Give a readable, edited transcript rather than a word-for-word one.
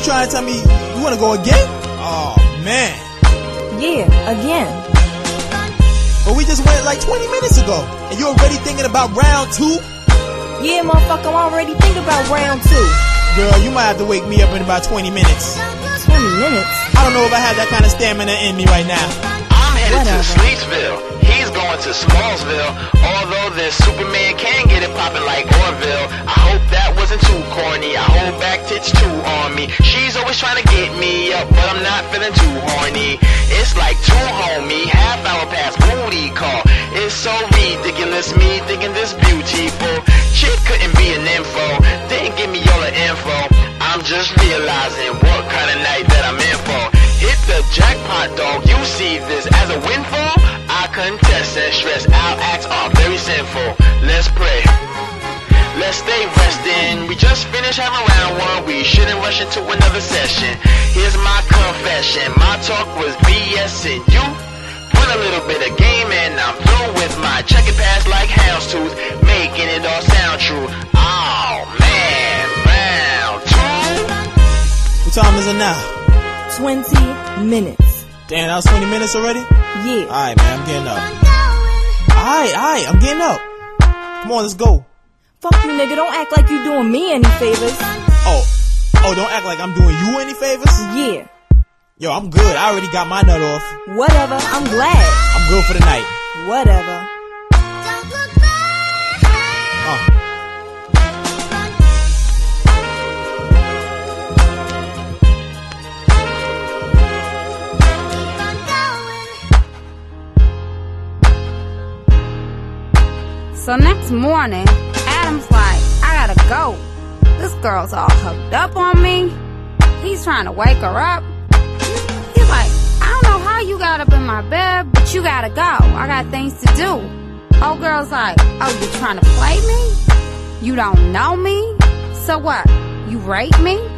trying to tell me you wanna go again? Oh, man. Yeah, again. But we just went like 20 minutes ago, and you already thinking about round 2? Yeah, motherfucker, I'm already thinking about round 2. Girl, you might have to wake me up in about 20 minutes. 20 minutes? I don't know if I have that kind of stamina in me right now. I'm headed to Sleetsville. He's going to Smallsville. Although this Superman can get it poppin' like Orville. I hope that wasn't too corny. I hold back tits too on me. She's always trying to get me up, but I'm not feeling too horny. It's like too homey, half hour past booty call. It's so ridiculous, me thinking this beautiful chick couldn't be an info. Didn't give me all the info. I'm just realizing what kind of night that I'm in for. Hit the jackpot, dog, you see this as a windfall? I contest and stress, our acts are very sinful. Let's pray, let's stay resting. We just finished having round 1, we shouldn't rush into another session. Here's my confession, my talk was BS and you put a little bit of game in. I'm through with my checking pass like houndstooth, making it all sound true. Oh man, round 2. What time is it now? 20 minutes. Damn, that was 20 minutes already? Yeah. Alright, man, I'm getting up. Alright, I'm getting up. Come on, let's go. Fuck you, nigga. Don't act like you doing me any favors. Oh, don't act like I'm doing you any favors? Yeah. Yo, I'm good. I already got my nut off. Whatever. I'm glad. I'm good for the night. Whatever. So next morning, Adam's like, I gotta go. This girl's all hooked up on me. He's trying to wake her up. He's like, I don't know how you got up in my bed, but you gotta go. I got things to do. Old girl's like, oh, you trying to play me? You don't know me? So what? You rape me?